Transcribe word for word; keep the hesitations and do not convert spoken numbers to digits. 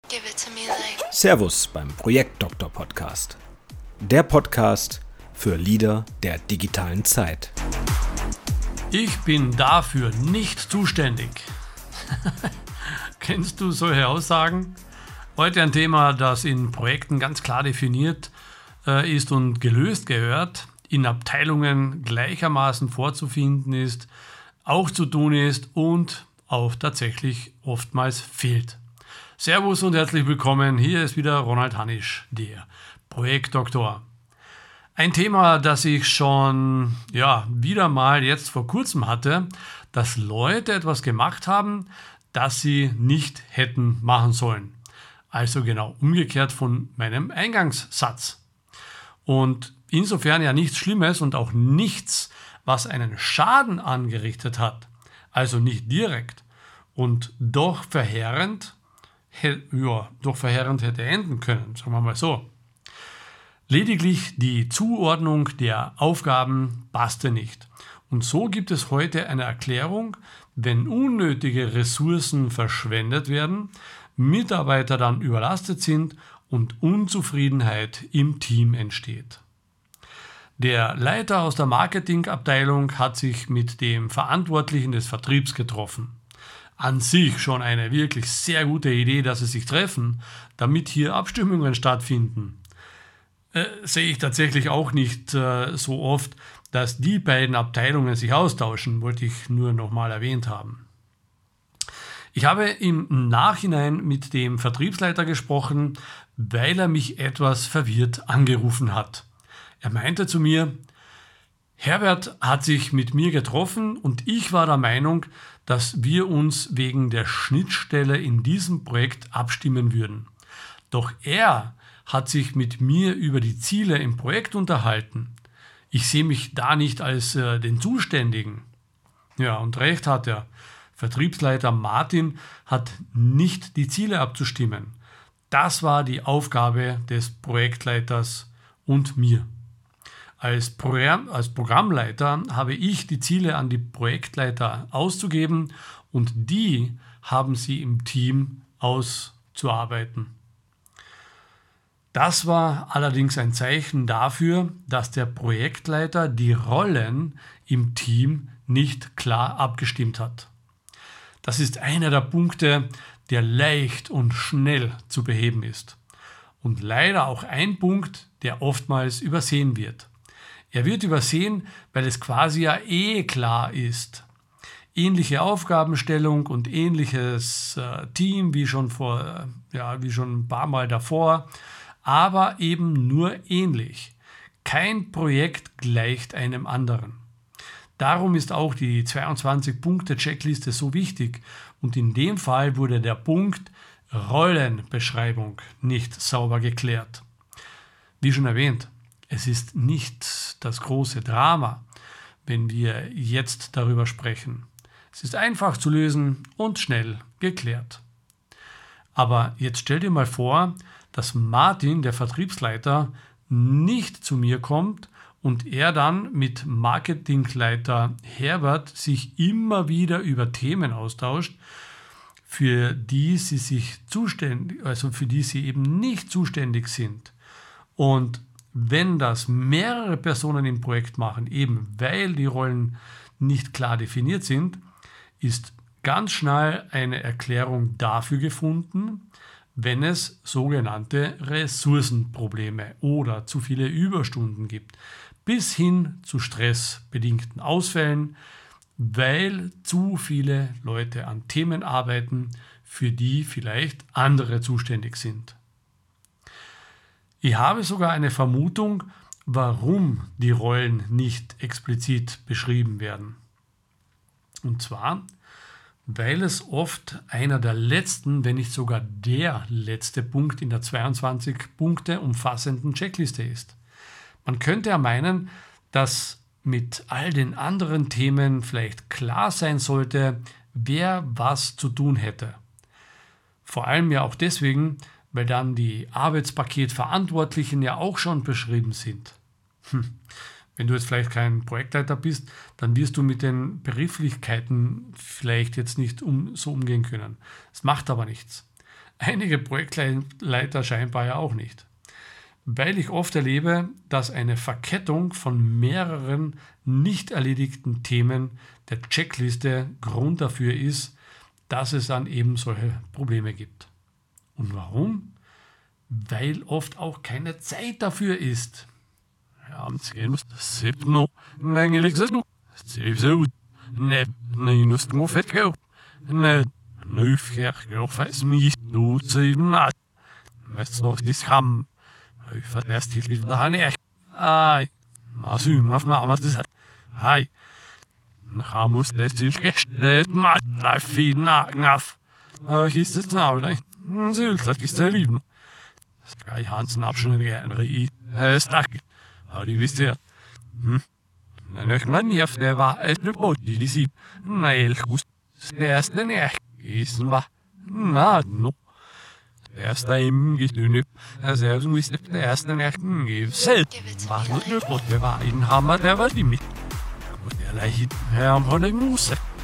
Give it to me like. Servus beim Projektdoktor Podcast. Der Podcast für Leader der digitalen Zeit. Ich bin dafür nicht zuständig. Kennst du solche Aussagen? Heute ein Thema, das in Projekten ganz klar definiert äh, ist und gelöst gehört, in Abteilungen gleichermaßen vorzufinden ist, auch zu tun ist und auch tatsächlich oftmals fehlt. Servus und herzlich willkommen, hier ist wieder Ronald Hanisch, der Projektdoktor. Ein Thema, das ich schon ja, wieder mal jetzt vor kurzem hatte, dass Leute etwas gemacht haben, das sie nicht hätten machen sollen. Also genau umgekehrt von meinem Eingangssatz. Und insofern ja nichts Schlimmes und auch nichts, was einen Schaden angerichtet hat, also nicht direkt und doch verheerend, ja, doch verheerend hätte enden können, sagen wir mal so. Lediglich die Zuordnung der Aufgaben passte nicht. Und so gibt es heute eine Erklärung, wenn unnötige Ressourcen verschwendet werden, Mitarbeiter dann überlastet sind und Unzufriedenheit im Team entsteht. Der Leiter aus der Marketingabteilung hat sich mit dem Verantwortlichen des Vertriebs getroffen. An sich schon eine wirklich sehr gute Idee, dass sie sich treffen, damit hier Abstimmungen stattfinden. Äh, sehe ich tatsächlich auch nicht äh, so oft, dass die beiden Abteilungen sich austauschen, wollte ich nur nochmal erwähnt haben. Ich habe im Nachhinein mit dem Vertriebsleiter gesprochen, weil er mich etwas verwirrt angerufen hat. Er meinte zu mir, Herbert hat sich mit mir getroffen und ich war der Meinung, dass wir uns wegen der Schnittstelle in diesem Projekt abstimmen würden. Doch er hat sich mit mir über die Ziele im Projekt unterhalten. Ich sehe mich da nicht als äh, den Zuständigen. Ja, und recht hat er. Vertriebsleiter Martin hat nicht die Ziele abzustimmen. Das war die Aufgabe des Projektleiters und mir. Als, Pro- als Programmleiter habe ich die Ziele an die Projektleiter auszugeben und die haben sie im Team auszuarbeiten. Das war allerdings ein Zeichen dafür, dass der Projektleiter die Rollen im Team nicht klar abgestimmt hat. Das ist einer der Punkte, der leicht und schnell zu beheben ist. Und leider auch ein Punkt, der oftmals übersehen wird. Er wird übersehen, weil es quasi ja eh klar ist. Ähnliche Aufgabenstellung und ähnliches äh, Team wie schon, vor, äh, ja, wie schon ein paar Mal davor, aber eben nur ähnlich. Kein Projekt gleicht einem anderen. Darum ist auch die zweiundzwanzig-Punkte-Checkliste so wichtig und in dem Fall wurde der Punkt Rollenbeschreibung nicht sauber geklärt. Wie schon erwähnt, es ist nicht das große Drama, wenn wir jetzt darüber sprechen. Es ist einfach zu lösen und schnell geklärt. Aber jetzt stell dir mal vor, dass Martin, der Vertriebsleiter, nicht zu mir kommt und er dann mit Marketingleiter Herbert sich immer wieder über Themen austauscht, für die sie sich zuständig, also für die sie eben nicht zuständig sind. Und wenn das mehrere Personen im Projekt machen, eben weil die Rollen nicht klar definiert sind, ist ganz schnell eine Erklärung dafür gefunden, wenn es sogenannte Ressourcenprobleme oder zu viele Überstunden gibt, bis hin zu stressbedingten Ausfällen, weil zu viele Leute an Themen arbeiten, für die vielleicht andere zuständig sind. Ich habe sogar eine Vermutung, warum die Rollen nicht explizit beschrieben werden. Und zwar, weil es oft einer der letzten, wenn nicht sogar der letzte Punkt in der zweiundzwanzig Punkte umfassenden Checkliste ist. Man könnte ja meinen, dass mit all den anderen Themen vielleicht klar sein sollte, wer was zu tun hätte. Vor allem ja auch deswegen, weil dann die Arbeitspaketverantwortlichen ja auch schon beschrieben sind. Hm. Wenn du jetzt vielleicht kein Projektleiter bist, dann wirst du mit den Begrifflichkeiten vielleicht jetzt nicht um, so umgehen können. Es macht aber nichts. Einige Projektleiter scheinbar ja auch nicht. Weil ich oft erlebe, dass eine Verkettung von mehreren nicht erledigten Themen der Checkliste Grund dafür ist, dass es dann eben solche Probleme gibt. Und warum? Weil oft auch keine Zeit dafür ist. Ja, am zehn siebten eigentlich gesagt, siebten ne, ne, nust mo fett go. Ne, nu fjerk go fast mi nu sieben nat. Weißt du, das ham. Ich verlässt die Liebe da nicht. Ai, was du machst mal was das. Hai. Na muss das sich gestellt mal da viel nach. Aber ist das now, ne? So, das ist der Lieben. Sky Hansen Abschnitt gerne i. Es tak. Aber die wisst ihr. Hm. Na noch man hier der war eine Boot, die sie. Na, ich wusste. Der ist der nicht. Ist war. Na, no. Der erste im Gedünne. Er selbst wusste, der erste nicht geben. Selbst war nur der Boot, der war in Hammer, der war die mit. Der Leichen, Herr von der Muße.